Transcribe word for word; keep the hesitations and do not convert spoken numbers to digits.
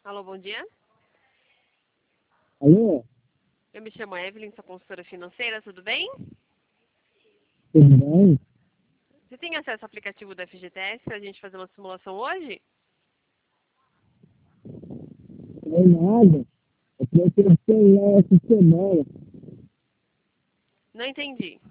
Alô, bom dia. Alô? Eu me chamo Evelyn, sou consultora financeira, tudo bem? Tudo bem? Você tem acesso ao aplicativo do F G T S para a gente fazer uma simulação hoje? Não é nada. Eu trouxe o celular essa semana. Não entendi.